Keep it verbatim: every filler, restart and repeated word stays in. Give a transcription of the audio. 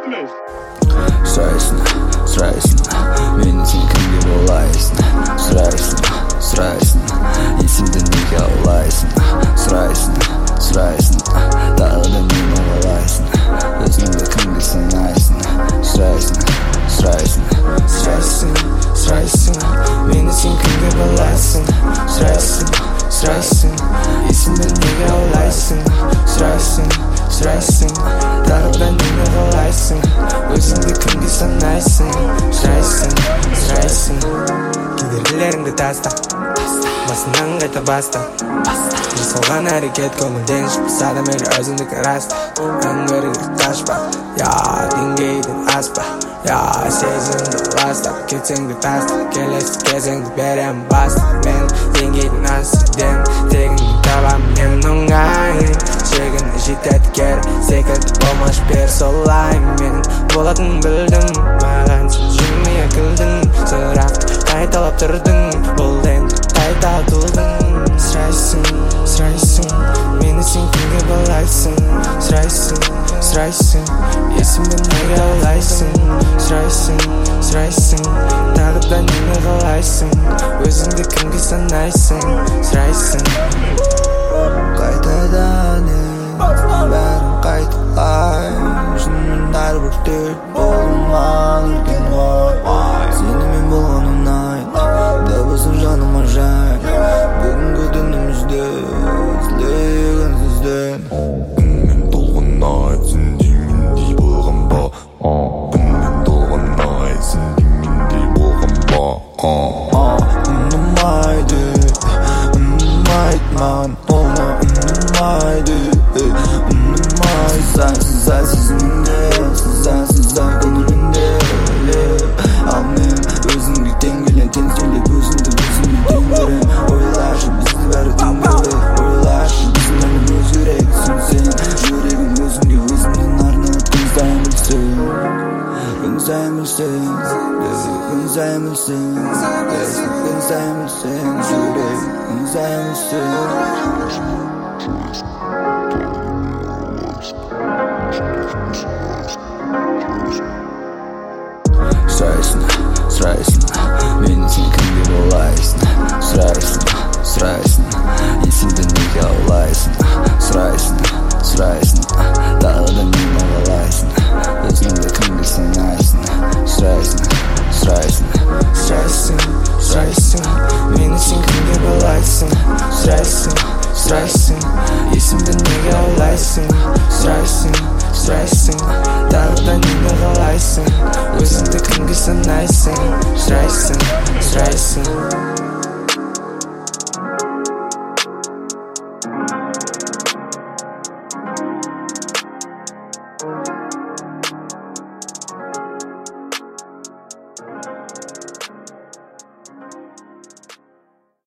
Sұрайсың, сұрайсың, мені сен кімге болайсың? Сұрайсың, сұрайсың, есімді неге аулайсың? Сұрайсың, сұрайсың, тағы да мені алайсың? Өзіңді кімге санайсың? Сұрайсың, сұрайсың, сұрайсың, сұрайсың, мені сен кімге болайсың? Сұрайсың, сұрайсың, есімді неге аулайсың? Сұрайсың, сұрайсың, тағы да мені алайсың? Өзіңді кімге санайсың? Сұрайсың, сұрайсың, кедергілеріңді таста, басынан қайта баста. Жасалған әрекет көңілден шықпаса да мейлі өзіңдікі раста. Өңіріңді қашпа, я деңгейден аспа, я сезімді ластап. Кетсеңді таста, келесі кезеңді берем баста. Мен деңгейден асыдем, тегіңді табам мен оңайын. Шегіне жетеді кері, секілді болмаш бер солай. Мен болатын білдім, маған сен жымия күлдің. Сұрақты қайталап тұрдың, бұл енді қайта тұлдың. Сұрайсың, сұрайсың, мені сен кімге болайсың? Сұрайсың, сұрайсың, есімді неге аулайсың? Сұрайсың, сұрайсың, тағы да нені қалайсың? Өзіңді кімге санайсың? Сұрайсың, қайтадан бәрін қайталай. Шынымен әрбір төрт болман үлкен ғой. Сенімен болған ұнайды, дабысың жаныма жай. Бүгінгі түнімізде тілеген сізден. Күнмен толған ай, сендей мендей болған ба? Күнмен толған ай, сендей мендей болған ба? Ұнамайды, ұнамайды маған, оны ұнамайды, ұнамайды. Сансыз ай сезімінде, сансыз ай көңілінде. Ал мен өзіңді теңгелен, теңселеп өзіңді өзіңді теңгерем. Ойлашы бізді бәрі теңгелі, ойлашы біздің әлім өзгерексің сен. Жүрегім өзіңде өзімнің арнап күн сайын білсін, күн сайын білсін, күн сайын білсін, күн сайын білсін, жүрегім күн сайын білсін. Сұрайсың, сұрайсың, мені сен кімге болайсың? Сұрайсың, сұрайсың, есімді неге аулайсың? Сұрайсың, сұрайсың, тағы да мені алайсың? Өзіңді кімге санайсың? Сұрайсың, сұрайсың, сұрайсың, сұрайсың, мені сен кімге болайсың? Сұрайсың, сұрайсың, есімді неге аулайсың? Сұрайсың, сұрайсың, тағы да нені қалайсың? Өзіңді кімге санайсың? Сұрайсың, сұрайсың.